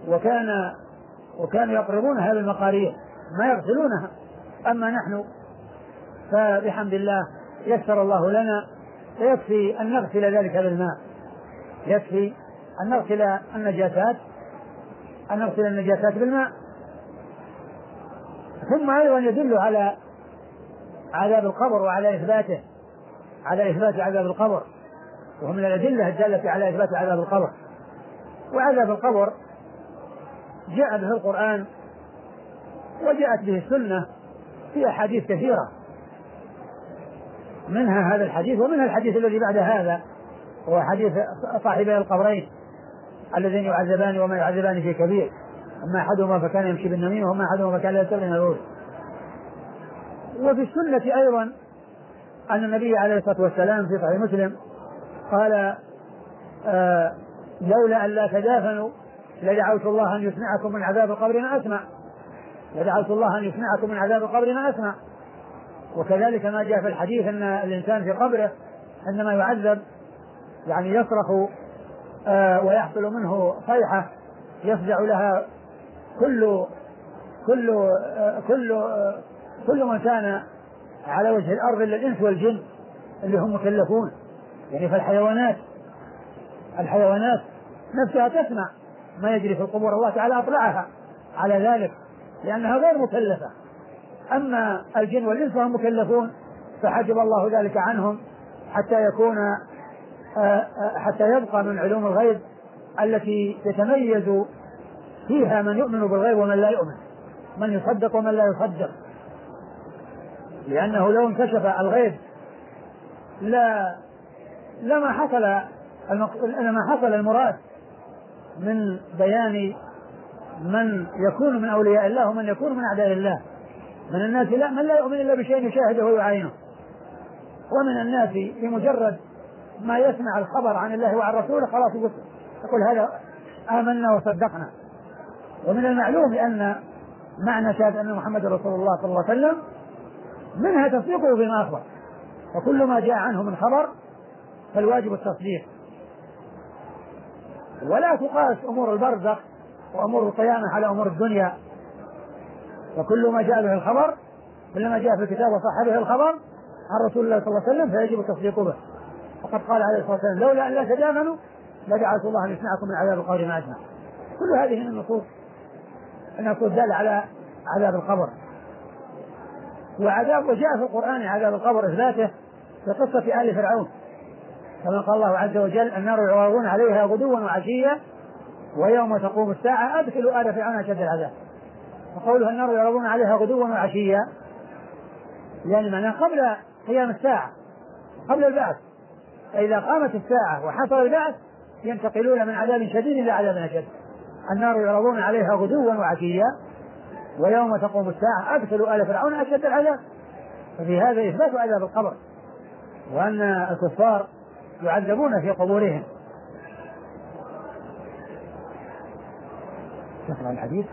وكانوا يقربونها بالمقارير ما يغسلونها. أما نحن فبحمد الله يسر الله لنا، فيكفي أن نغسل ذلك بالماء، يكفي أن نغسل النجاسات بالماء. ثم أيضا يدل على عذاب القبر وعلى إثبات عذاب القبر، وهو من الأدلة الدالة على إثبات عذاب القبر. وعذاب القبر جاء به القرآن وجاءت به السنة في أحاديث كثيرة، منها هذا الحديث ومنها الحديث الذي بعد هذا، هو حديث صاحبي القبرين اللذين يعذبان وما يعذبان في كبير، أما أحدهما فكان يمشي بالنميمة وما أحدهما فكان لا يستغني عن العود. وفي السنة أيضا أن النبي عليه الصلاة والسلام في صحيح مسلم قال لولا أن لا تدافنوا لدعوت الله أن يسمعكم من عذاب القبر ما أسمع. وكذلك ما جاء في الحديث أن الإنسان في قبره عندما يعذب يعني يصرخ ويحصل منه صيحة يفزع لها كل من كان على وجه الأرض إلا الإنس والجن اللي هم مكلفون. يعني فالحيوانات نفسها تسمع ما يجري في القبور، الله تعالى أطلعها على ذلك لأنها غير مكلفة. أما الجن والإنس فهم مكلفون، فحجب الله ذلك عنهم حتى يبقى من علوم الغيب التي يتميز فيها من يؤمن بالغيب ومن لا يؤمن، من يصدق ومن لا يصدق. لأنه لو انكشف الغيب لما حصل المراد من بيان من يكون من أولياء الله ومن يكون من أعداء الله. من الناس من لا يؤمن إلا بشيء يشاهده ويعاينه، ومن الناس بمجرد ما يسمع الخبر عن الله وعن رسوله خلاص يقول هذا آمنا وصدقنا. ومن المعلوم أن معنى شهادة أن محمد رسول الله صلى الله عليه وسلم منها تصديقه بما أخبر، وكل ما جاء عنه من خبر فالواجب التصديق. ولا تقاس أمور البرزخ وأمور القيامة على أمور الدنيا، وكل ما جاء به الخبر كلما جاء في الكتاب وصح به الخبر عن رسول الله صلى الله عليه وسلم فيجب التصديق به. وقد قال عليه الصلاة والسلام لولا أن لا تدافنوا لدعوت الله أن يسمعكم من عذاب القبر ما أسمع. كل هذه من النصوص دالة على عذاب القبر. وجاء في القرآن عذاب القبر إثباته في قصة آل فرعون، كما قال الله عز وجل النار يعرضون عليها غدوا وعشيا ويوم تقوم الساعة أدخلوا آل فرعون أشد العذاب. وقولها النار يعرضون عليها غدوا وعشيا يعني معناه قبل قيام الساعة، قبل البعث. فإذا قامت الساعة وحصل البعث ينتقلون من عذاب شديد إلى عذاب أشد. النار يعرضون عليها غدوا وعشيا ويوم تقوم الساعة أدخلوا آل فرعون أشد العذاب. ففي هذا إثبات عذاب القبر، وأن الكفار يعذبون في قبورهم. شكرا الحديث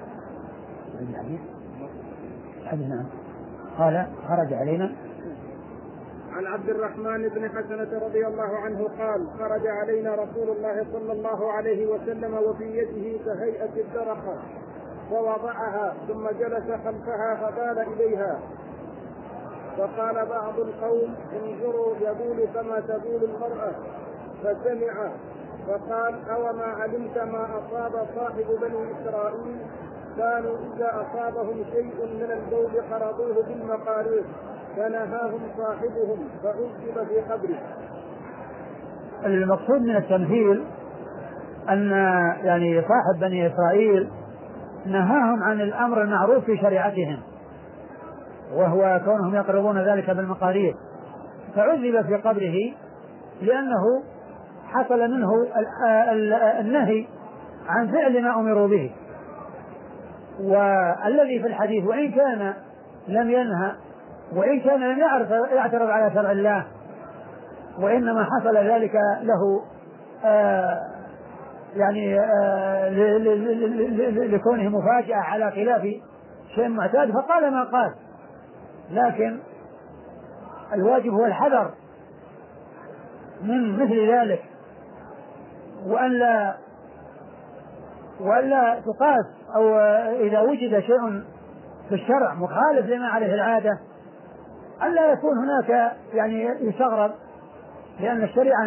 نعم. قال خرج علينا عن عبد الرحمن بن حسنة رضي الله عنه قال خرج علينا رسول الله صلى الله عليه وسلم وفي يده كهيئة الدرقة فوضعها ثم جلس خلفها فبال إليها، فقال بعض القوم انظروا يبول كما تبول المرأة، فسمع فقال أوما علمت ما أصاب صاحب بني إسرائيل كانوا إذا أصابهم شيء من البول قرضوه بالمقارير فنهاهم صاحبهم فعذب في قبره. المقصود من التمثيل أن يعني صاحب بني إسرائيل نهاهم عن الأمر المعروف في شريعتهم وهو كونهم يقربون ذلك بالمقارير، فعذب في قبره لأنه حصل منه النهي عن فعل ما أمروا به. والذي في الحديث وإن كان لم ينهى وإن كان لم يعترض على شرع الله، وإنما حصل ذلك له لكونه مفاجأة على خلاف شيء معتاد فقال ما قال. لكن الواجب هو الحذر من مثل ذلك، وأن لا ولا تقاس، أو إذا وجد شيء في الشرع مخالف لما عليه العادة ألا يكون هناك يعني يستغرب، لأن الشريعة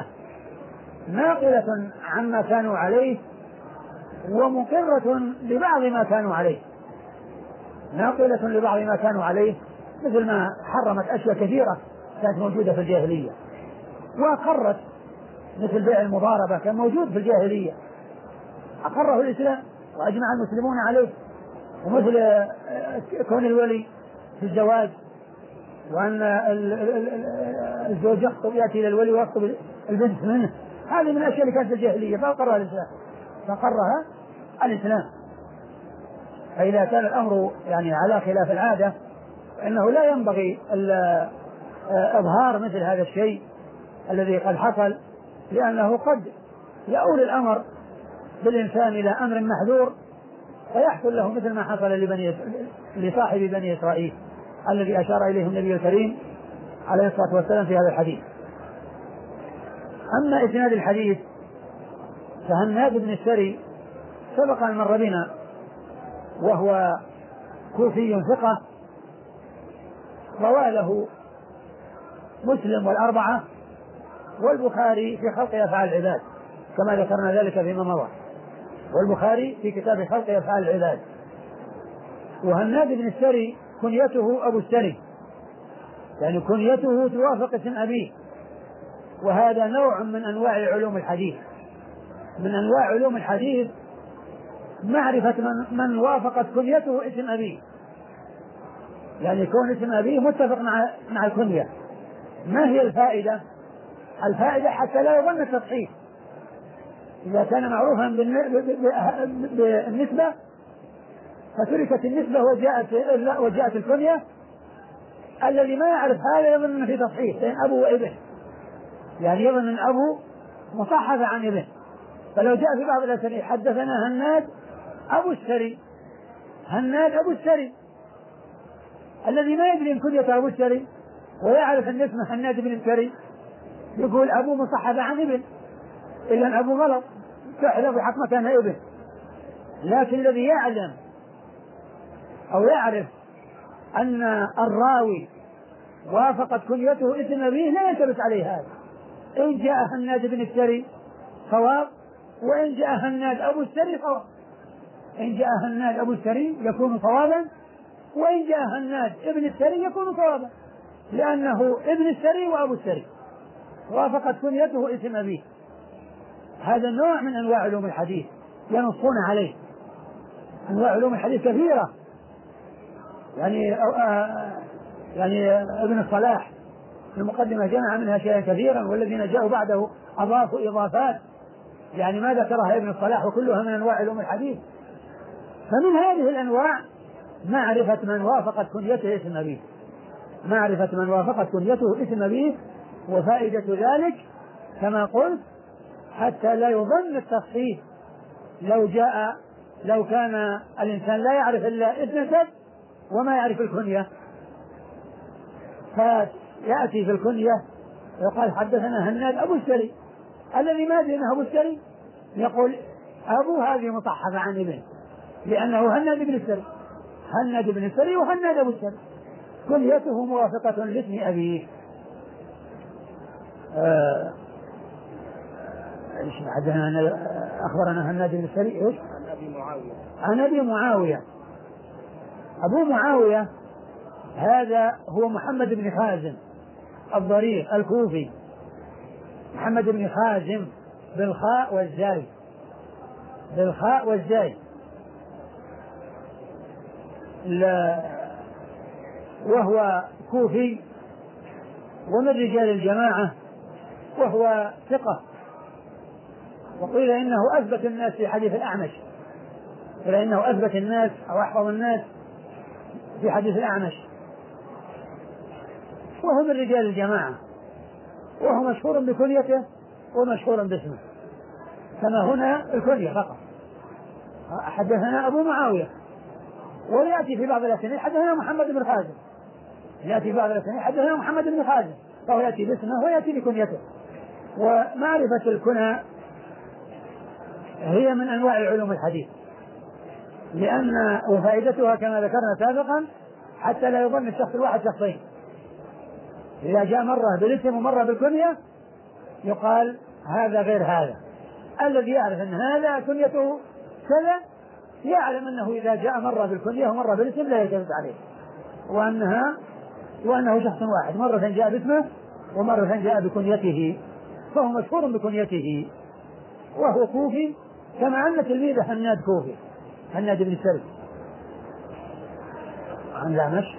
ناقلة عما كانوا عليه ومقرة لبعض ما كانوا عليه، ناقلة لبعض ما كانوا عليه، مثل ما حرمت أشياء كثيرة كانت موجودة في الجاهلية وأقرت، مثل بيع المضاربة كان موجود في الجاهلية أقره الإسلام وأجمع المسلمون عليه، ومثل كون الولي في الزواج، وأن الزوج يخطب يأتي إلى الولي ويخطب البنت منه، هذه من الأشياء اللي كانت في الجاهلية فأقرها الإسلام. فإذا كان الأمر يعني على خلاف العادة فإنه لا ينبغي إظهار مثل هذا الشيء الذي قد حصل، لأنه قد يؤول الأمر بالإنسان إلى أمر محذور فيحصل له مثل ما حصل لصاحب بني إسرائيل الذي أشار إليه النبي الكريم عليه الصلاة والسلام في هذا الحديث. أما إسناد الحديث فهناد بن السري سبق أن مر بنا، وهو كوفي ثقة، روى له مسلم والأربعة والبخاري في خلق أفعال العباد كما ذكرنا ذلك فيما مضى، والبخاري في كتاب خلق أفعال العباد. وهناد بن السري كنيته أبو السري، يعني كنيته توافق اسم أبيه، وهذا نوع من أنواع علوم الحديث، من أنواع علوم الحديث معرفة من وافقت كنيته اسم أبيه، يعني يكون اسم أبيه متفق مع الكنية. ما هي الفائدة؟ الفائدة حتى لا يظن التصحيح، إذا كان معروفا بالنسبة فتركت النسبة وجاءت الكنية، الذي ما يعرف هذا يظن في تصحيح بين أبو وابن، يعني يظن أن أبو مصحف عن ابن. فلو جاء في بعض الأسانيد حدثنا هناد أبو السري، هناد أبو السري، الذي ما يدري إن كنية أبو السري ويعرف أن اسمه هناد بن السري يقول أبو مصحف عن ابن، إلا أبو غلط تحذف بحق مكان ابن. لكن الذي يعلم أو يعرف أن الراوي وافقت كنيته اسم أبيه لا يلتبس عليه هذا، إن جاء هناد بن السري صواب، وإن جاء هناد أبو السري صواب، إن جاء هناد أبو السري يكون صوابا، وإن جاء هناد ابن السري يكون صوابا، لأنه ابن السري وأبو السري وافقت كنيته اسم أبيه. هذا نوع من أنواع علوم الحديث ينصون عليه. أنواع علوم الحديث كثيرة، يعني ابن الصلاح في المقدمة جمع منها شيئا كثيرا، والذين جاءوا بعده أضافوا إضافات يعني ما ذكرها ابن الصلاح، وكلها من أنواع علوم الحديث. فمن هذه الأنواع معرفة من وافقت كنيته اسم أبيه، معرفة من وافقت كنيته اسم أبيه، وفائدة ذلك كما قلت حتى لا يظن التصحيح لو كان الإنسان لا يعرف إلا اسم النسب وما يعرف الكنية، فيأتي في الكنية يقال حدثنا هناد أبو السري، الذي ما يدري أنه أبو السري يقول أبو هذه مصحفة عن ابن، لأنه هناد بن السري، هناد بن السري وهناد أبو السري كنيته موافقة لاسم أبيه. أخبرنا هناد بن السري إيش؟ عن أبي معاوية. أبو معاوية هذا هو محمد بن خازم الضرير الكوفي، محمد بن خازم بالخاء والزاي، بالخاء والزاي، وهو كوفي ومن رجال الجماعة، وهو ثقة، وقيل إنه أثبت الناس في حديث الأعمش، قيل إنه أثبت الناس أو أحفظ الناس في حديث الأعمش، وهو من رجال الجماعة، وهو مشهور بكنيته ومشهور باسمه، كما هنا الكنية فقط. حدثنا أبو معاوية، ويأتي في بعض الأسانيد حدثنا محمد بن خازم، يأتي في بعض الأسانيد حدثنا محمد بن خازم، فهو يأتي باسمه ويأتي بكنيته. ومعرفة الكنى هي من أنواع علوم الحديث، لأن وفائدتها كما ذكرنا سابقا حتى لا يظن الشخص الواحد شخصين. إذا جاء مرة بالاسم ومرة بالكنية يقال هذا غير هذا. الذي يعرف أن هذا كنيته كذا يعلم أنه إذا جاء مرة بالكنية ومرة بالاسم لا يلتفت عليه، وأنه شخص واحد، مرة جاء باسمه ومرة جاء بكنيته، فهو مشهور بكنيته وهو كوفي، كما أن تلميذه حناد كوفي، حناد بن سري. عن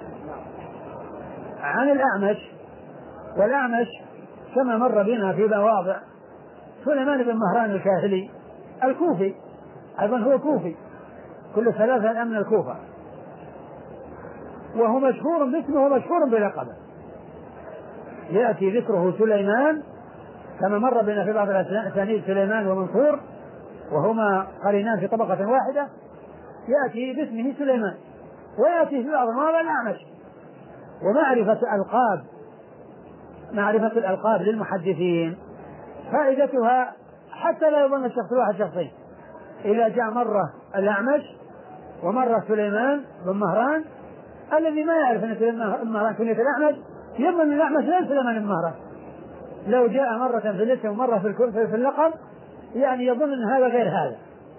الأعمش والأعمش كما مر بنا في مواضع سليمان بن مهران الكاهلي الكوفي، أيضا هو كوفي، كل ثلاثة من الكوفة، وهو مشهور باسمه ومشهور بلقبه. يأتي ذكره سليمان كما مر بنا في بعض الأسانيد سليمان ومنصور وهما قرينان في طبقة واحدة، يأتي باسمه سليمان، ويأتي في بعض المواضع الأعمش. معرفة الألقاب للمحدثين فائدتها حتى لا يظن الشخص الواحد شخصين. إذا جاء مرة الأعمش ومرة سليمان بن مهران، الذي ما يعرف أن سليمان بن مهران كنية الأعمش يظن أن الأعمش لا سليمان بن مهران. لو جاء مرة في الاسم ومرة في اللقب يعني يظن أن هذا غير هذا.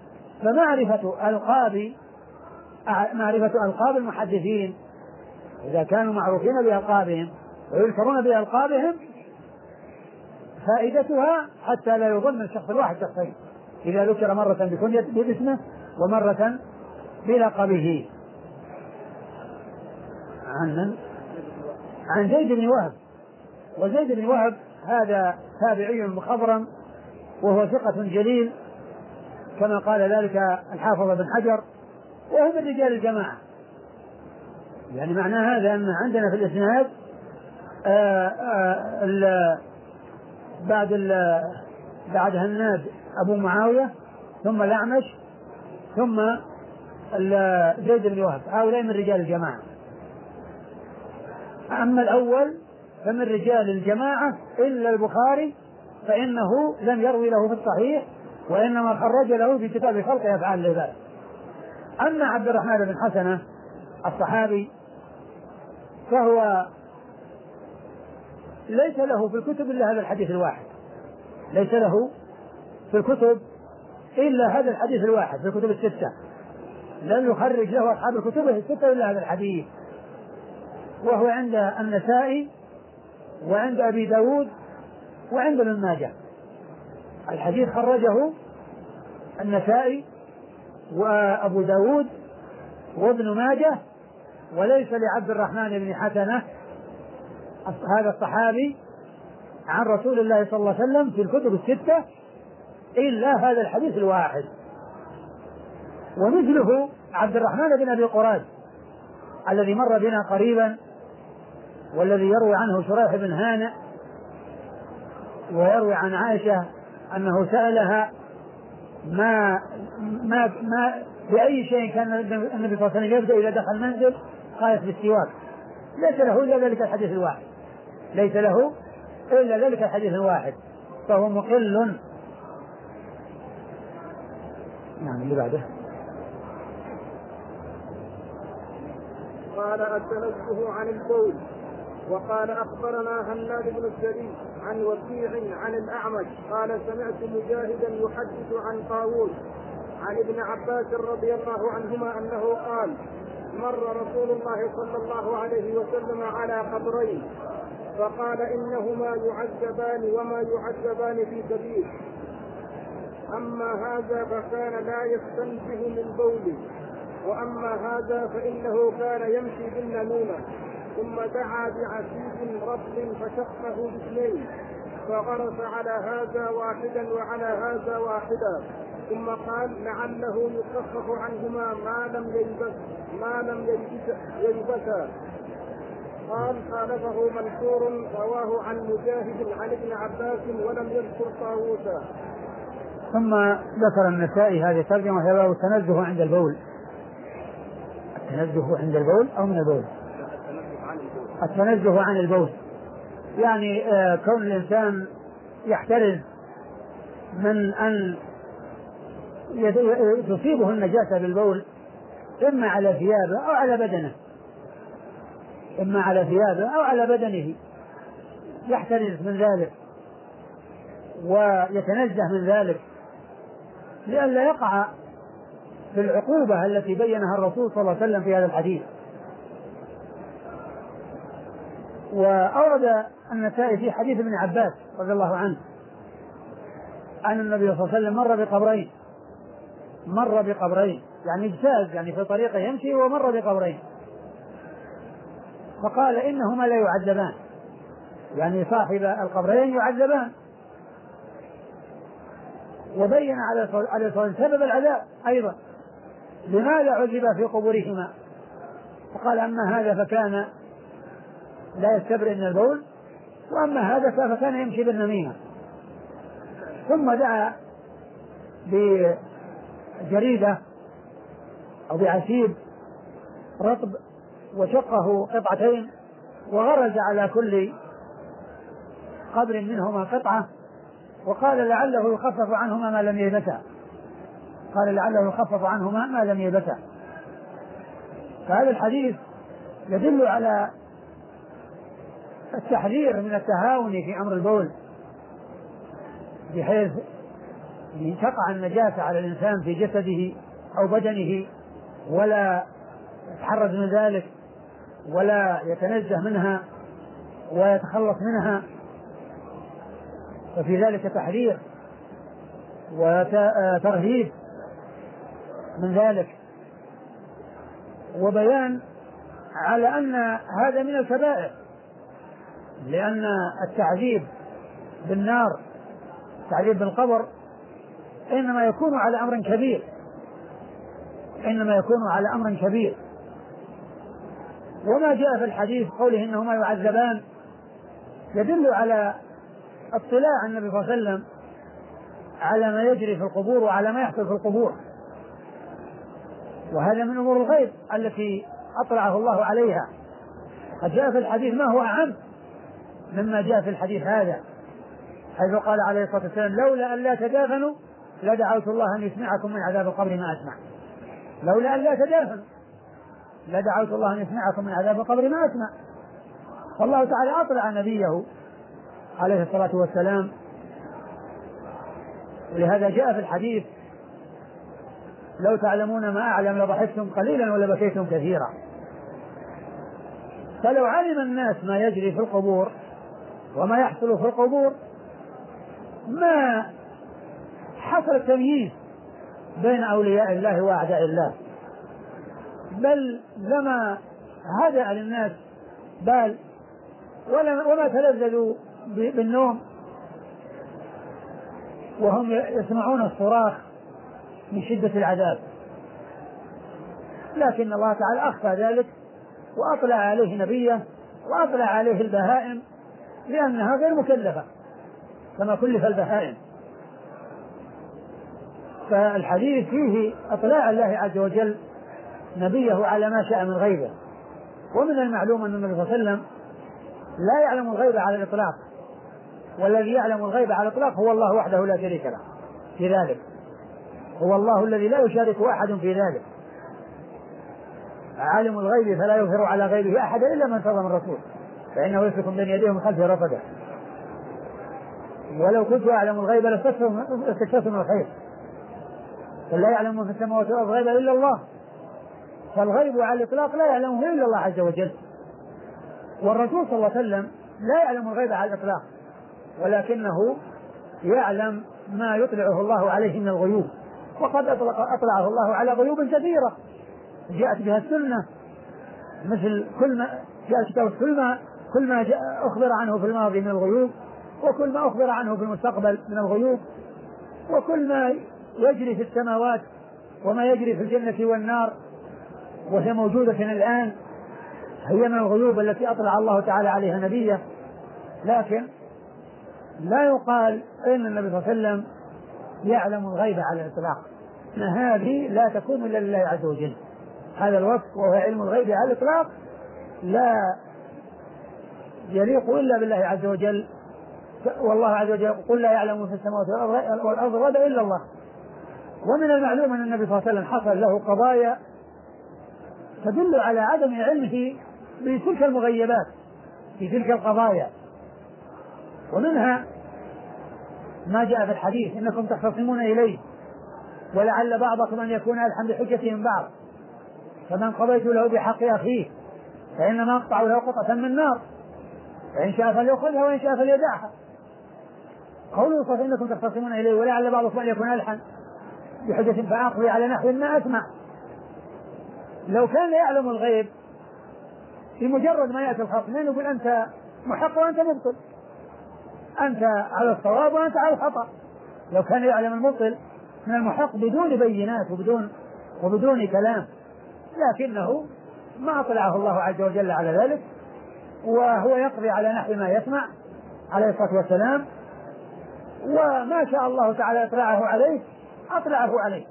معرفة ألقاب المحدثين إذا كانوا معروفين بألقابهم ويذكرون بألقابهم فائدتها حتى لا يظن الشخص الواحد شخصين، إذا ذكر مرة بكنية باسمه ومرة بلقبه. عن زيد بن وهب، وزيد بن وهب هذا تابعي مخضرم وهو ثقة جليل كما قال ذلك الحافظ بن حجر، وهو من رجال الجماعة. يعني معنى هذا أن عندنا في الإسناد بعد هناد أبو معاوية ثم الأعمش ثم زيد بن وهب، هؤلاء من رجال الجماعة. أما الأول فمن رجال الجماعة إلا البخاري فإنه لم يروي له في الصحيح، وإنما خرج له في كتاب خلق أفعال العباد. أما عبد الرحمن بن حسنة الصحابي فهو ليس له في الكتب إلا هذا الحديث الواحد، ليس له في الكتب إلا هذا الحديث الواحد في الكتب الستة، لم يخرج له أصحاب الكتب الستة إلا هذا الحديث، وهو عند النسائي وعند أبي داود وعند ابن ماجه. الحديث خرجه النسائي وأبو داود وابن ماجه، وليس لعبد الرحمن بن حسنة هذا الصحابي عن رسول الله صلى الله عليه وسلم في الكتب الستة إلا هذا الحديث الواحد. ومثله عبد الرحمن بن أبي قراد الذي مر بنا قريبا، والذي يروي عنه شريح بن هانئ، ويروي عن عائشة أنه سألها ما بأي شيء كان النبي صلى الله عليه وسلم يبدأ إذا دخل المنزل، قالت بالسواك. ليس له إلا ذلك الحديث الواحد، ليس له إلا ذلك الحديث الواحد، فهو مقل. نعم اللي بعده. قال التنزه عن البول. وقال أخبرنا هناد بن السري عن وكيع عن الأعمش قال سمعت مجاهدا يحدث عن طاووس عن ابن عباس رضي الله عنهما أنه قال مر رسول الله صلى الله عليه وسلم على قبرين فقال إنهما يعذبان وما يعذبان في كبير، أما هذا فكان لا يستنزه من بوله، وأما هذا فإنه كان يمشي بالنميمة، ثم دعا بعسيس رطب فشقه باثنين، فغرس على هذا واحدا وعلى هذا واحدا، ثم قال لعله يخفف عنهما ما لم يلبسا. قال خالفه منصور رواه عن مجاهد عن ابن عباس ولم يذكر طاووسا. ثم ذكر النسائي هذه الترجمة هي باب التنزه عند البول. التنزه عند البول أو من البول؟ التنزه عن البول يعني كون الإنسان يحترز من أن تصيبه النجاسة بالبول إما على ثيابه أو على بدنه، إما على ثيابه أو على بدنه، يحترز من ذلك ويتنزه من ذلك لئلا يقع في العقوبة التي بينها الرسول صلى الله عليه وسلم في هذا الحديث. وأورد النسائي في حديث ابن عباس رضي الله عنه أن النبي صلى الله عليه وسلم مر بقبرين يعني اجتاز، يعني في طريقه يمشي ومر بقبرين، فقال إنهما لا يعذبان، يعني صاحب القبرين يعذبان، وبين على سبب العذاب أيضا لماذا عذب في قبورهما، فقال أما هذا فكان لا يستبرئ من البول، وأما هذا فكان يمشي بالنميمة. ثم دعا بجريدة أو بعسيب رطب وشقه قطعتين وغرز على كل قبر منهما قطعة، وقال لعله يخفف عنهما ما لم يبتا. فهذا الحديث يدل على التحذير من التهاون في أمر البول، بحيث تقع النجاسة على الإنسان في جسده أو بدنه ولا يتحرز من ذلك ولا يتنزه منها ويتخلص منها، ففي ذلك تحذير وترهيب من ذلك، وبيان على أن هذا من الكبائر، لأن التعذيب بالنار، التعذيب بالقبر إنما يكون على أمر كبير، وما جاء في الحديث قوله إنهما يعذبان يدل على اطلاع النبي صلى الله عليه وسلم على ما يجري في القبور وعلى ما يحصل في القبور، وهذا من أمور الغيب التي أطلعه الله عليها. قد جاء في الحديث ما هو أعم مما جاء في الحديث هذا، حيث قال عليه الصلاة والسلام لولا أن لا تدافنوا لدعوت الله أن يسمعكم من عذاب القبر ما أسمع. لولا أن لا تدافنوا لدعوت الله أن يسمعكم من عذاب القبر ما أسمع. فالله تعالى أطلع نبيه عليه الصلاة والسلام، ولهذا جاء في الحديث لو تعلمون ما أعلم لضحكتم قليلا ولبكيتم كثيرا. فلو علم الناس ما يجري في القبور وما يحصل في القبور ما حصل التمييز بين أولياء الله وأعداء الله، بل لما هدأ للناس بال وما تلذذوا بالنوم وهم يسمعون الصراخ من شدة العذاب. لكن الله تعالى أخفى ذلك وأطلع عليه نبيه وأطلع عليه البهائم لأنها غير مكلفة كما كلف البهائم. فالحديث فيه اطلاع الله عز وجل نبيه على ما شاء من غيبه. ومن المعلوم أن النبي صلى الله عليه وسلم لا يعلم الغيب على الإطلاق، والذي يعلم الغيب على الإطلاق هو الله وحده لا شريك له في ذلك، هو الله الذي لا يشارك أحد في ذلك. عالم الغيب فلا يظهر على غيبه أحد إلا من ارتضى من رسول فإنه يسلك بين يديه ومن خلفه رصدا. ولو كنت أعلم الغيب لاستكثرت من الخير، فلا يعلم من في السماوات والأرض غيبا إلا الله. فالغيب على الإطلاق لا يعلمه إلا الله عز وجل. والرسول صلى الله عليه وسلم لا يعلم الغيب على الإطلاق، ولكنه يعلم ما يطلعه الله عليه من الغيوب، وقد أطلعه الله على غيوب كثيرة جاءت بها السنة، مثل كل ما جاء كتاب كل ما أخبر عنه في الماضي من الغيوب، وكل ما أخبر عنه في المستقبل من الغيوب، وكل ما يجري في السماوات وما يجري في الجنة والنار وهي موجودة الآن هي من الغيوب التي أطلع الله تعالى عليها نبيه. لكن لا يقال إن النبي صلى الله عليه وسلم يعلم الغيب على الإطلاق، إن هذه لا تكون إلا لله عز وجل. هذا الوصف وهو علم الغيب على الإطلاق لا يليق إلا بالله عز وجل. والله عز وجل قل لا يعلم في السماوات والأرض غيبا إلا الله. ومن المعلوم أن النبي صلى الله عليه وسلم حصل له قضايا تدل على عدم علمه بتلك المغيبات في تلك القضايا، ومنها ما جاء في الحديث إنكم تختصمون إليه ولعل بعضكم أن يكون ألحن بحجة من بعض، فمن قضيت له بحق أخيه فإنما أقطع له قطعة من نار، فإن شاء فليأخذها وإن شاء فليدعها. قوله صلى إنكم تختصمون إليه ولعل بعضكم أن يكون ألحن بحجة فأقضي على نحو ما أسمع. لو كان يعلم الغيب بمجرد ما يأتي الخط من يقول أنت محق وأنت مبطل، أنت على الصواب وأنت على الخطأ. لو كان يعلم المبطل من المحق بدون بينات وبدون كلام، لكنه ما أطلعه الله عز وجل على ذلك، وهو يقضي على نحو ما يسمع عليه الصلاة والسلام، وما شاء الله تعالى أطلعه عليه.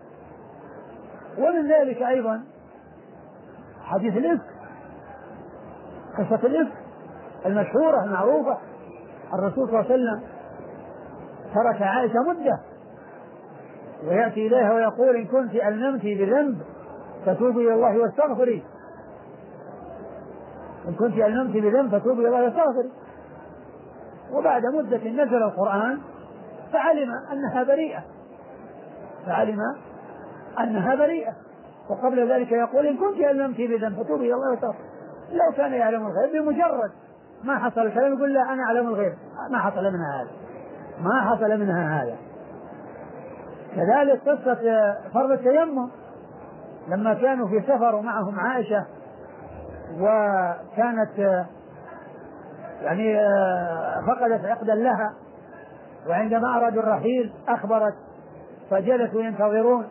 ومن ذلك أيضا حديث الإفك، قصة الإفك المشهورة المعروفة. الرسول صلى الله عليه وسلم ترك عائشة مدة ويأتي إليها ويقول إن كنت ألممت بذنب فتوبي إلى الله واستغفري، إن كنت ألممت بذنب فتوبي إلى الله واستغفري. وبعد مدة نزل القرآن فعلم أنها بريئة، وقبل ذلك يقول إن كنت ألممت بذنب فتوبي إلى الله واستغفري. لو كان يعلم الغيب بمجرد ما حصل الكلام يقول لا أنا أعلم الغيب، ما حصل منها هذا. كذلك قصة فرض التيمم لما كانوا في سفر ومعهم عائشة، وكانت فقدت عقدا لها، وعندما أرادوا الرحيل أخبرت، فجلسوا ينتظرون،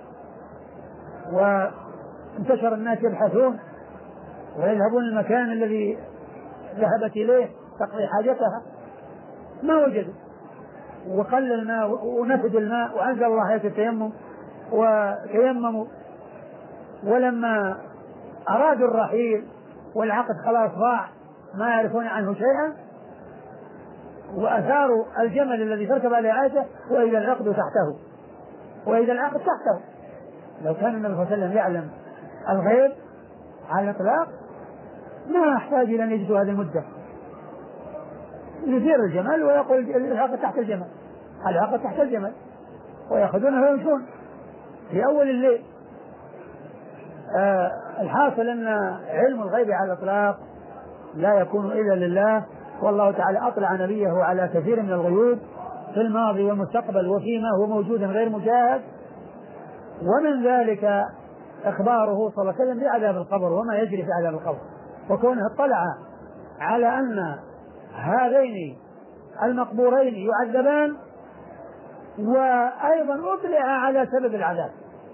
وانتشر الناس يبحثون ويذهبون المكان الذي ذهبت إليه تقضي حاجتها، ما وجدوا، وقل الماء ونفد الماء، وأنزل الله آية التيمم وتيمموا. ولما أرادوا الرحيل والعقد خلاص ضاع ما يعرفون عنه شيئا، وأثاروا الجمل الذي تركب عليه عائشة وإذا العقد تحته. لو كان النبي صلى الله عليه وسلم يعلم الغيب على الإطلاق ما يحتاج إلى أن يجدوا هذه المدة، يثير الجمل ويقول العقد تحت الجمل ويأخذونه ويمشون في أول الليل. الحاصل أن علم الغيب على الإطلاق لا يكون إلا لله، والله تعالى أطلع نبيه على كثير من الغيوب في الماضي والمستقبل وفيما هو موجود غير مشاهد، ومن ذلك إخباره صلى الله عليه وسلم بعذاب القبر وما يجري في عذاب القبر، وكونه اطلع على أن هذين المقبورين يعذبان، وأيضا أطلع على سبب العذاب،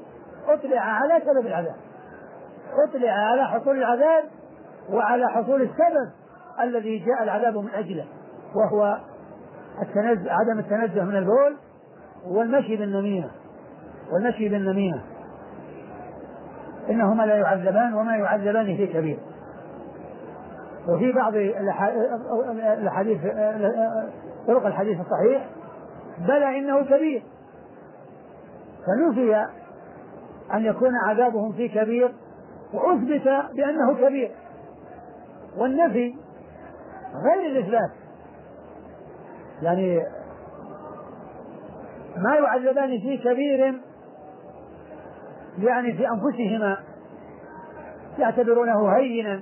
أطلع على حصول العذاب وعلى حصول السبب الذي جاء العذاب من أجله، وهو عدم التنزه من البول والمشي بالنميمة. إنهما لا يعذبان وما يعذبان في كبير. وفي بعض الحديث طرق الحديث الصحيح بلى إنه كبير، فنفي أن يكون عذابهم في كبير وأثبت بأنه كبير، والنفي غير الإثبات، يعني ما يعذبان في كبير يعني في أنفسهما يعتبرونه هينا،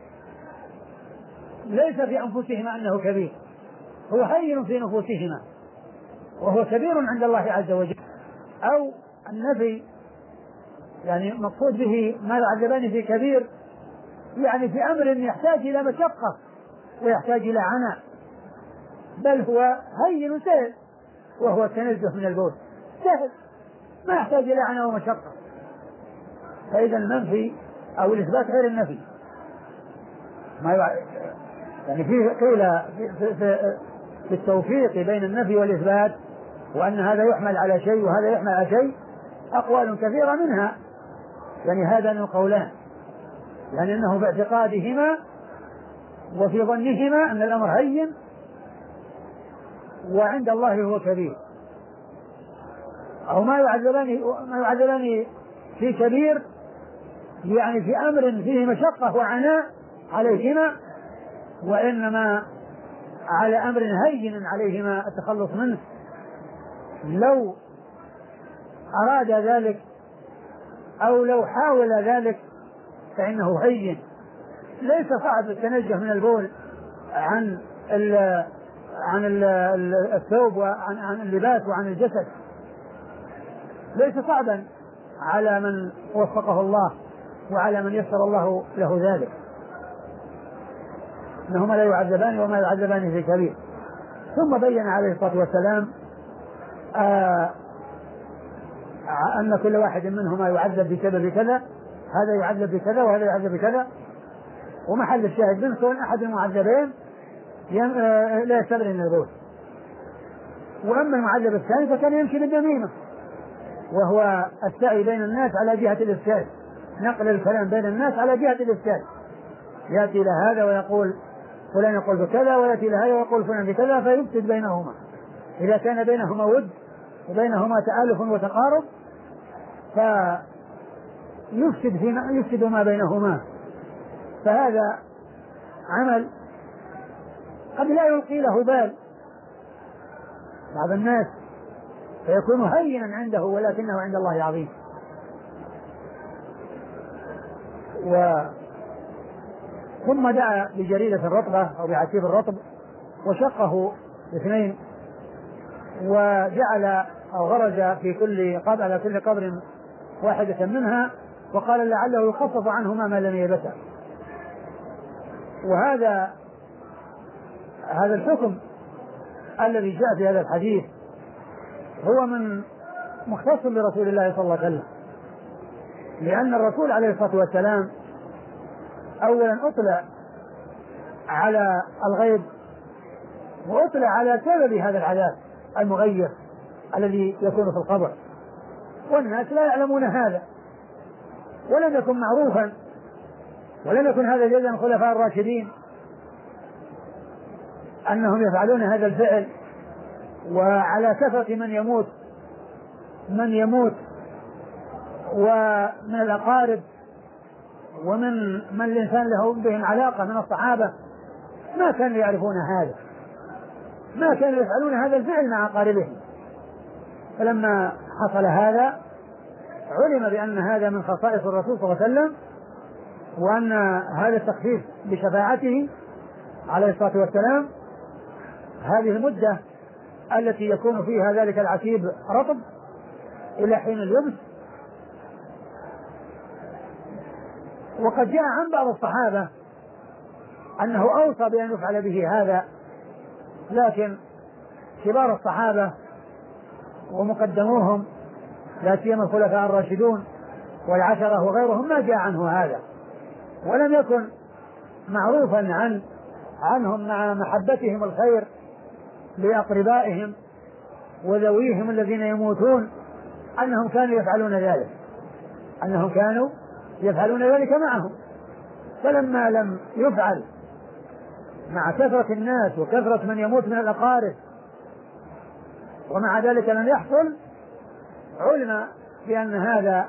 ليس في أنفسهما أنه كبير، هو هين في نفوسهما وهو كبير عند الله عز وجل. أو النفي يعني مقصود به ما يعذبان في كبير يعني في أمر يحتاج إلى مشقة ويحتاج إلى عناء، بل هو هين سهل، وهو التنزه من البول سهل ما يحتاج إلى عناء ومشقة. فإذا المنفي أو الإثبات غير النفي. يعني في قيل في التوفيق بين النفي والإثبات، وأن هذا يحمل على شيء وهذا يحمل على شيء، أقوال كثيرة منها يعني هذا من قولان، يعني أنه باعتقادهما وفي ظنهما أن الأمر هين وعند الله هو كبير. أو ما يعذبان في كبير، يعني في أمر فيه مشقة وعناء عليهما، وإنما على أمر هين عليهما التخلص منه. لو أراد ذلك أو لو حاول ذلك فإنه هين. ليس صعب التنزه من البول عن الثوب وعن اللباس وعن الجسد، ليس صعبا على من وفقه الله وعلى من يسر الله له ذلك. إنهما لا يعذبان وما يعذبان في كبير. ثم بين عليه الصلاة والسلام أن كل واحد منهما يعذب بسبب كذا، هذا يعذب بكذا وهذا يعذب بكذا. ومحل الشاهد من كون أحد المعذبين لا يستبرئ من البول. وأما المعذب الثاني فكان يمشي بالنميمة، وهو السعي بين الناس على جهة الإفساد، نقل الكلام بين الناس على جهة الإفساد. يأتي إلى هذا ويقول فلان يقول بكذا، ويأتي إلى هذا ويقول فلان بكذا، فيفسد بينهما. إذا كان بينهما ود وبينهما تآلف وتقارب يفسد ما بينهما. فهذا عمل قد لا يلقي له بال بعض الناس فيكون هينا عنده، ولكنه عند الله عظيم. ثم دعا بجريدة الرطبة أو بعتيب الرطب وشقه اثنين، وجعل أو غرز في على كل قبر واحدة منها، وقال لعله يخفف عنهما ما لم يبتع. وهذا الحكم الذي جاء في هذا الحديث هو من مختص برسول الله صلى الله عليه وسلم، لأن الرسول عليه الصلاة والسلام أولا أطلع على الغيب، وأطلع على سبب هذا العذاب المغير الذي يكون في القبر، والناس لا يعلمون هذا، ولم يكن معروفا، ولم يكن هذا جزء من الخلفاء الراشدين أنهم يفعلون هذا الفعل. وعلى كثرة من يموت ومن الأقارب ومن الإنسان له بهم علاقة من الصحابة ما كانوا يعرفون هذا، ما كانوا يفعلون هذا الفعل مع أقاربهم. فلما حصل هذا علم بأن هذا من خصائص الرسول صلى الله عليه وسلم، وأن هذا التخفيف بشفاعته عليه الصلاة والسلام هذه المدة التي يكون فيها ذلك العتيب رطب إلى حين اليبس. وقد جاء عن بعض الصحابة أنه أوصى بأن يفعل به هذا، لكن كبار الصحابة ومقدموهم لا سيما الخلفاء الراشدون والعشرة وغيرهم ما جاء عنه هذا، ولم يكن معروفا عنهم مع محبتهم الخير لأقربائهم وذويهم الذين يموتون أنهم كانوا يفعلون ذلك معهم. فلما لم يفعل مع كثرة الناس وكثرة من يموت من الأقارب ومع ذلك لم يحصل، علم بأن هذا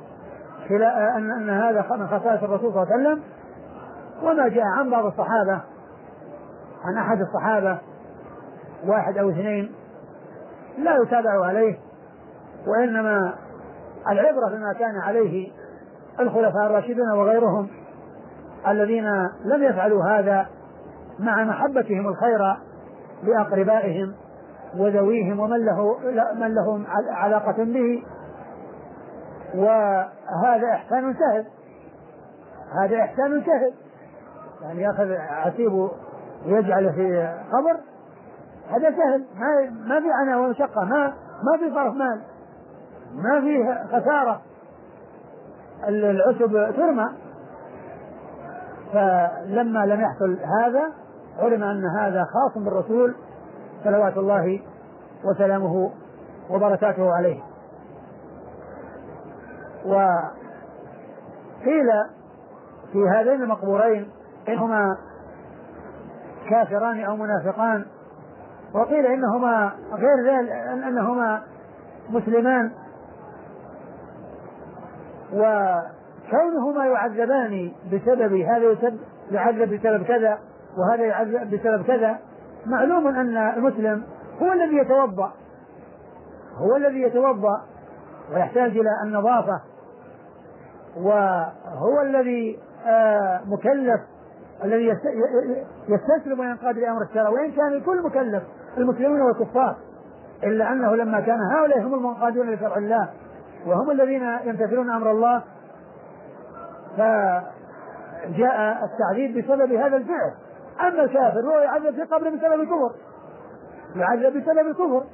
من خصائص الرسول صلى الله عليه وسلم. وما جاء عن بعض الصحابة، عن أحد الصحابة واحد أو اثنين، لا يتابع عليه، وإنما العبرة بما كان عليه الخلفاء الراشدون وغيرهم الذين لم يفعلوا هذا مع محبتهم الخير لأقربائهم وذويهم ومن لهم علاقة به. وهذا إحسان سهل، يعني يأخذ عتيب ويجعل في قبر، هذا سهل، ما في عناء ومشقة، ما في صرف مال، ما في خسارة، العشب ترمى. فلما لم يحصل هذا علم أن هذا خاص بالرسول صلوات الله وسلامه وبركاته عليه. وقيل في هذين المقبورين إنهما كافران أو منافقان، وقيل إنهما غير ذلك، أنهما مسلمان، وكونهما يعذبان بسبب هذا يعذب بسبب كذا وهذا يعذب بسبب كذا، معلوم أن المسلم هو الذي يتوضأ ويحتاج إلى النظافة، وهو الذي مكلف الذي يستسلم وينقاد لأمر الشرع، وإن كان الكل مكلف المسلمون والكفار، إلا أنه لما كان هؤلاء هم المنقادون لشرع الله وهم الذين يمتثلون أمر الله، فجاء التعذيب بسبب هذا الفعل. أما الكافر هو يعذب في قبره بسبب الكفر،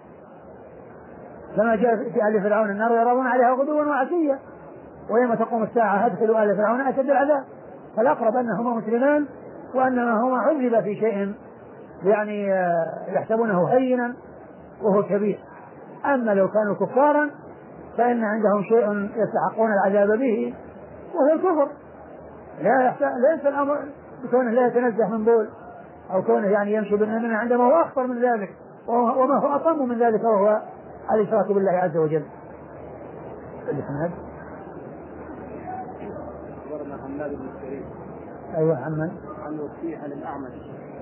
كما جاء في آل فرعون النار يرون عليها غدوا وعشيا ويوم تقوم الساعة أدخلوا آل فرعون أشد العذاب. فالأقرب أنهما مسلمان وأنما هما عذب في شيء يعني يحسبونه هينا وهو كبير. أما لو كانوا كفارا فإن عندهم شيء يستحقون العذاب به وهو الكفر. ليس الأمر بكونه لا يتنزه من بول أو كونه يعني يمشي بالنميمة، عندما هو أخطر من ذلك وما هو أطم من ذلك وهو الإشراك بالله عز وجل. أخبرنا حماد بن السري. أيوة عن وكيع عن الأعمش.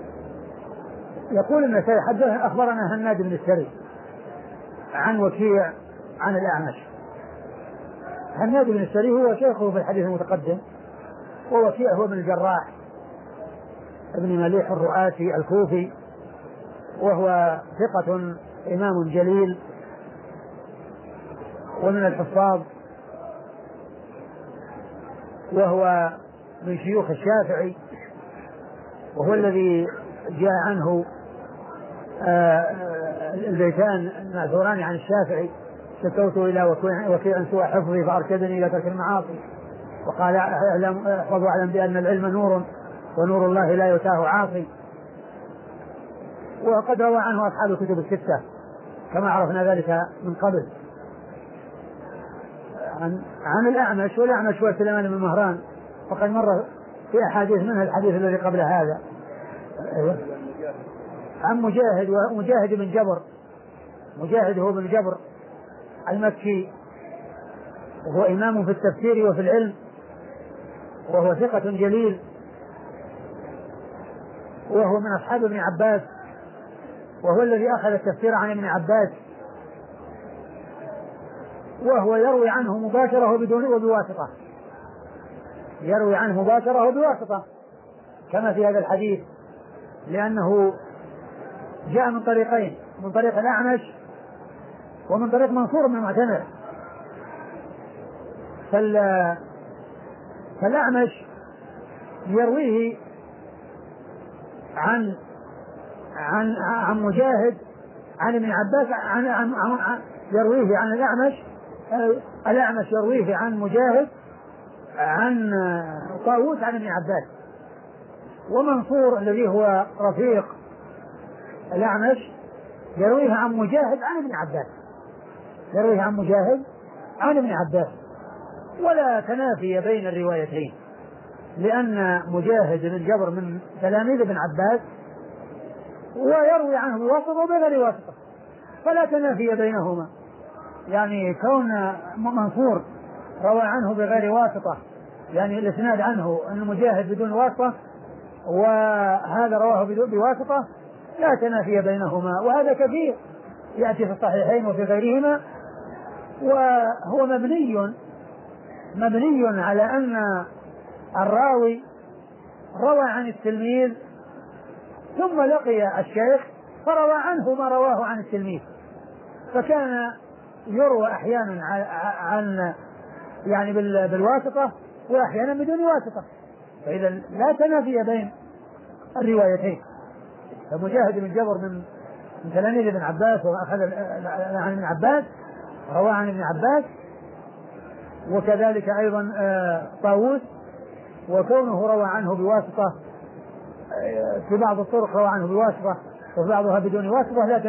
يقول النسائي أخبرنا هناد بن السري عن وكيع عن الأعمش. هناد بن السري هو شيخه في الحديث المتقدم، ووكيع هو ابن الجراح ابن مليح الرؤاسي الكوفي، وهو ثقة إمام جليل ومن الحفاظ، وهو من شيوخ الشافعي، وهو الذي جاء عنه البيتان المأثوران عن الشافعي: شكوت إلى وكيع سوء حفظي فأرشدني إلى ترك المعاصي، وقال احفظ واعلم بأن العلم نور ونور الله لا يتاه عاصي. وقد روى عنه أصحاب الكتب الستة كما عرفنا ذلك من قبل. عن الأعمش، والأعمش هو سليمان بن مهران، وقد مر في أحاديث منها الحديث الذي قبل هذا. عن مجاهد، ومجاهد بن جبر، مجاهد هو بن جبر المكي، وهو إمام في التفسير وفي العلم، وهو ثقة جليل، وهو من أصحاب ابن عباس، وهو الذي أخذ التفسير عن ابن عباس، وهو يروي عنه مباشرة وبواسطة، يروي عنه مباشرة وبواسطة كما في هذا الحديث، لأنه جاء من طريقين: من طريق الأعمش ومن طريق منصور بن المعتمر. فالأعمش يرويه عن مجاهد عن ابن عباس، يرويه عن الأعمش يرويه عن مجاهد عن طاووس عن ابن عباس. ومنصور الذي هو رفيق الأعمش يرويه عن مجاهد عن ابن عباس، يرويه عن مجاهد عن ابن عباس، ولا تنافي بين الروايتين، لأن مجاهد بن جبر من تلاميذ ابن عباس ويروي عنه بواسطة وبغير واسطة، فلا تنافي بينهما. يعني كون منصور روى عنه بغير واسطة، يعني الإسناد عنه أن مجاهد بدون واسطة، وهذا رواه بواسطة، لا تنافي بينهما، وهذا كثير يأتي في الصحيحين وفي غيرهما. وهو مبني على أن الراوي روى عن التلميذ ثم لقي الشيخ فروى عنه ما رواه عن التلميذ، فكان يروى أحيانا عن يعني بالواسطة وأحيانا بدون واسطة، فإذا لا تنافي بين الروايتين. فمجاهد بن جبر من تلاميذ ابن عباس وأخذ عن ابن عباس، روى عن ابن عباس، وكذلك أيضا طاووس، وكونه روى عنه بواسطة في بعض الطرق روى عنه بواسطة وفي بعضها بدون واسطة، لا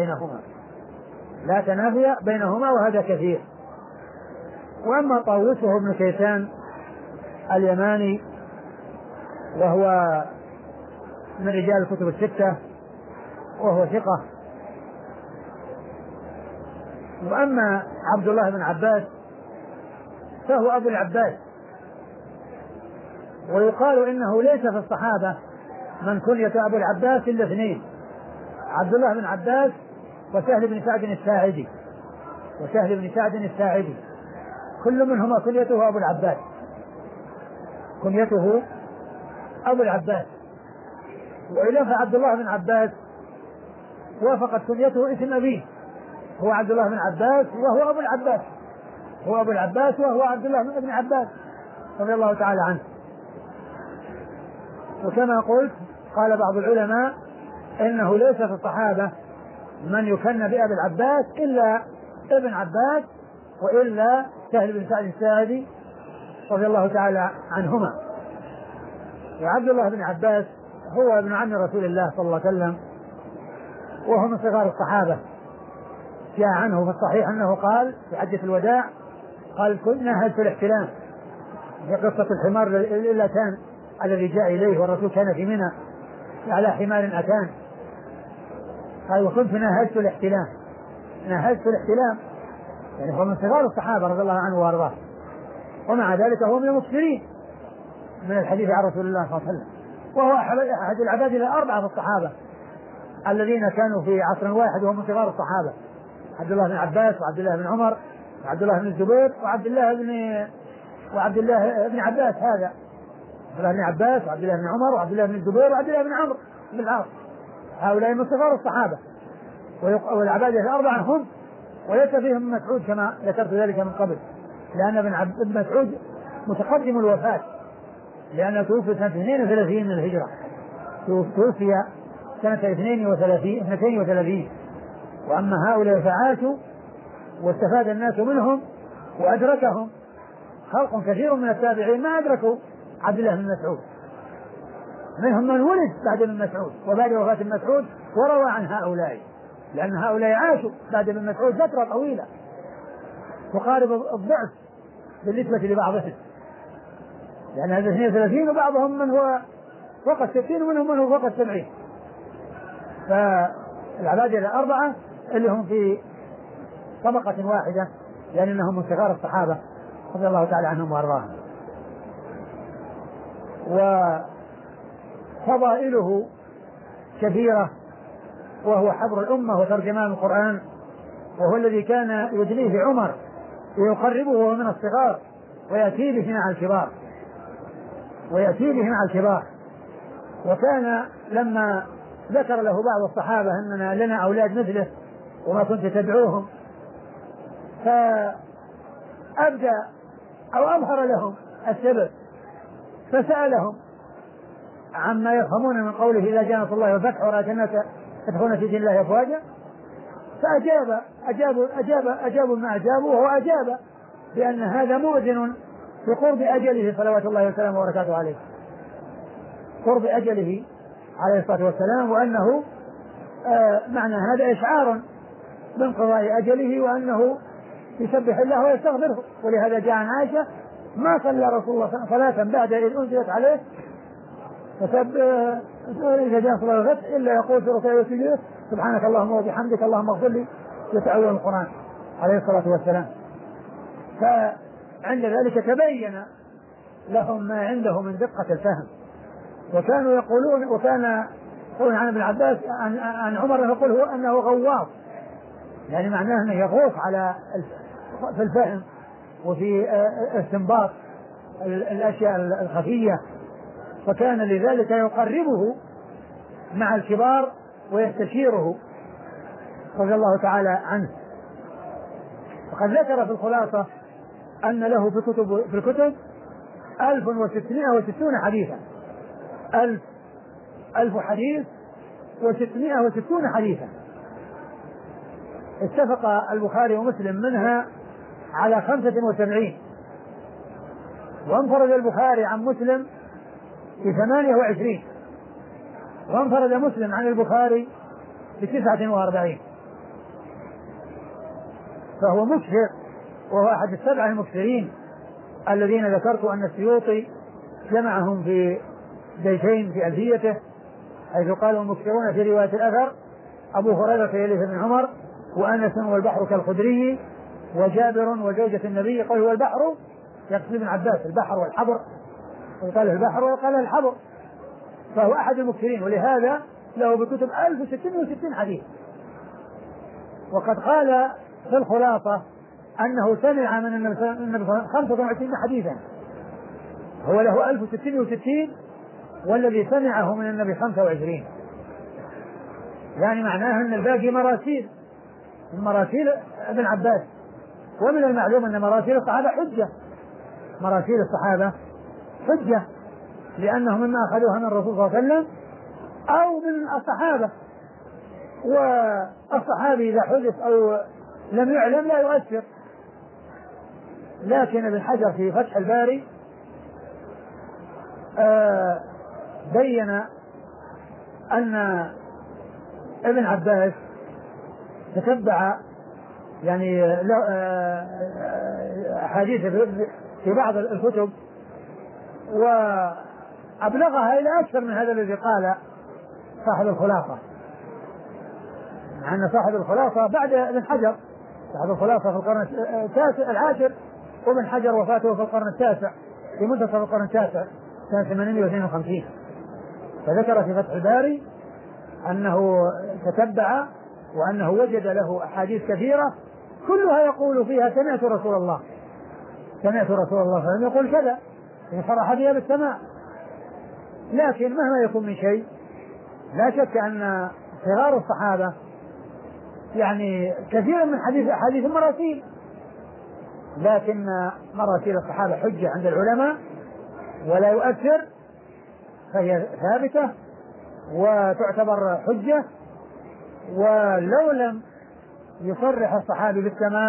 تنافي بينهما، وهذا كثير. وأما طاووس وهو ابن كيسان اليماني، وهو من رجال الكتب الستة، وهو ثقة، وأما عبد الله بن عباس فهو أبو العباس، ويقال إنه ليس في الصحابة من كنية أبو العباس إلا اثنين، عبد الله بن عباس وسهل بن سعد الساعدي، كل منهما كنيته أبو العباس، وإلا فعبد الله بن عباس وافقت كنيته اسم أبيه، هو عبد الله بن عباس وهو أبو العباس، وهو عبد الله بن عباس رضي الله تعالى عنه. وكما قلت قال بعض العلماء إنه ليس في الصحابة من يكن بأبي العباس إلا ابن عباس وإلا سهل بن سعد الساعدي رضي الله تعالى عنهما. وعبد الله بن عباس هو ابن عم رسول الله صلى الله عليه وسلم، وهو من صغار الصحابة. جاء عنه في الصحيح أنه قال في حجة الوداع قال كنا هدف الاحتلام، في قصة الحمار الأتان الذي جاء إليه والرسول كان في منى على حمار أتان، قال وكنت ناهزت الاحتلام، يعني هو من صغار الصحابة رضي الله عنه وارضاه، ومع ذلك هو من المكثرين من الحديث عن رسول الله صلى الله عليه وسلم، وهو أحد العباد الأربعة في الصحابة الذين كانوا في عصر واحد وهم من صغار الصحابة، عبد الله بن عباس وعبد الله بن عمر وعبد الله بن الزبير وعبد الله بن عباس، هذا عبد الله بن عباس وعبد الله بن عمر وعبد الله بن الزبير وعبد الله بن عمرو بن العاص، هؤلاء من صغار الصحابة، والعبادة الأربعة هم، وليس فيهم مسعود كما ذكرت ذلك من قبل، لأن ابن مسعود متقدم الوفاة، لأنه توفي سنة 32 من الهجرة، توفي سنة 32، وأما هؤلاء فعاشوا واستفاد الناس منهم وأدركهم خلق كثير من التابعين ما أدركوا عبد الله بن مسعود، منهم من ولد بعد ابن مسعود وبعد وفاة ابن مسعود وروى عن هؤلاء، لأن هؤلاء عاشوا بعد ابن مسعود فترة طويلة تقارب الضعف بالنسبة لبعضهم، لأن هذا 32 وبعضهم من هو فوق 60 ومنهم من هو فوق 70، فالعبادة الأربعة اللي هم في طبقة واحدة لأنهم من صغار الصحابة رضي الله تعالى عنهم وأرضاهم. وفضائله كثيرة، وهو حبر الأمة وترجمان القرآن، وهو الذي كان يدنيه عمر ويقربه من الصغار ويأتي به مع الكبار، وكان لما ذكر له بعض الصحابة أننا لنا أولاد مثله وما كنت تدعوهم، فأبدى أو أظهر لهم السبب، فسألهم عما يفهمون من قوله إذا جاء نصر الله والفتح ورأيت الناس يدخلون في دين الله أفواجا، فأجابوا ما أجابوا، وهو أجاب بأن هذا مؤذن بقرب أجله صلوات الله وسلامه وبركاته عليه، قرب أجله عليه الصلاة والسلام، وأنه معنى هذا إشعار بانقضاء أجله وأنه يسبح الله ويستغفره. ولهذا جاء عن عائشة ما صلى رسول الله صلاة بعد إذ أنزلت عليه إذا جاء صلاة الفتح إلا يقول في ركوعه وسجوده سبحانك اللهم وبحمدك اللهم اغفر لي، يتعوذ القرآن عليه الصلاة والسلام. فعند ذلك تبين لهم ما عنده من دقة الفهم، وكانوا يقولون، وكان يقول عن ابن عباس عن عمر يقول هو أنه غواص، يعني معناه أنه يغوص على في الفهم وفي استنباط الأشياء الخفية، فكان لذلك يقربه مع الكبار ويستشيره رضي الله تعالى عنه. وقد ذكر في الخلاصة أن له في الكتب 1660 حديثا، 1000 حديث و660 حديثا، اتفق البخاري ومسلم منها على 75، وانفرد البخاري عن مسلم ب28، وانفرد مسلم عن البخاري ب49، فهو مكثر، وهو أحد السبعة المكثرين الذين ذكرت أن السيوطي جمعهم في بيتين في ألفيته، حيث قالوا المكثرون في رواية الأثر أبو هريرة يليه بن عمر وأنس والبحر كالخدري وجابر وزوجة النبي. قال هو البحر يقصد ابن عباس البحر والحبر، وقال البحر وقال الحبر، فهو أحد المكثرين، ولهذا له بكتب 1066 حديث. وقد قال في الخلاصة أنه سمع من النبي صلى الله عليه وسلم 25 حديثا، هو له 1066 والذي سمعه من النبي 25، يعني معناه أن الباقي مراسيل، من مراسيل ابن عباس. ومن المعلوم أن مراسيل الصحابة حجة، مراسيل الصحابة حجة، لأنهم مما أخذوها من الرسول صلى الله عليه وسلم أو من الصحابة، والصحابي إذا حدث أو لم يعلم لا يؤثر. لكن ابن حجر في فتح الباري بين أن ابن عباس تتبع يعني أحاديث في بعض الكتب وأبلغها إلى أكثر من هذا الذي قال صاحب الخلاصة، مع أن صاحب الخلاصة بعد ابن حجر، صاحب الخلاصة في القرن العاشر، وابن حجر وفاته في القرن التاسع، في منتصف القرن التاسع سنة 852. فذكر في فتح الباري أنه تتبع وأنه وجد له أحاديث كثيرة كلها يقول فيها سمعت رسول الله، سمعت رسول الله فلم يقول كذا، صرح بها بالسماع. لكن مهما يكون من شيء لا شك أن صغار الصحابة يعني كثير من أحاديث المراسيل، لكن مراسيل الصحابة حجة عند العلماء ولا يؤثر، فهي ثابتة وتعتبر حجة. ولو لم يصرح الصحابي بالسماع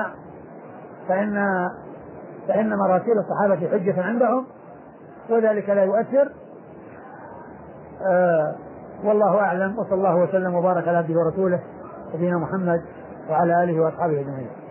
فإن مراسيل الصحابة حجة عندهم وذلك لا يؤثر. والله أعلم، وصلى الله وسلم وبارك على عبده ورسوله نبينا محمد وعلى آله وأصحابه أجمعين.